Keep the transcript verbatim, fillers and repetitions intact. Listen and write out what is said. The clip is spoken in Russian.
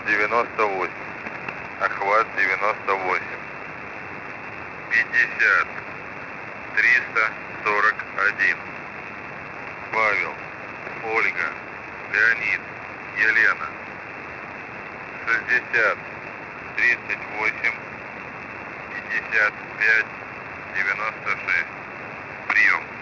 девяносто восемь. Охват девяносто восемь. пятьдесят. триста сорок один. Павел, Ольга, Леонид, Елена. шестьдесят. тридцать восемь. пятьдесят пять. девяносто шесть. Прием.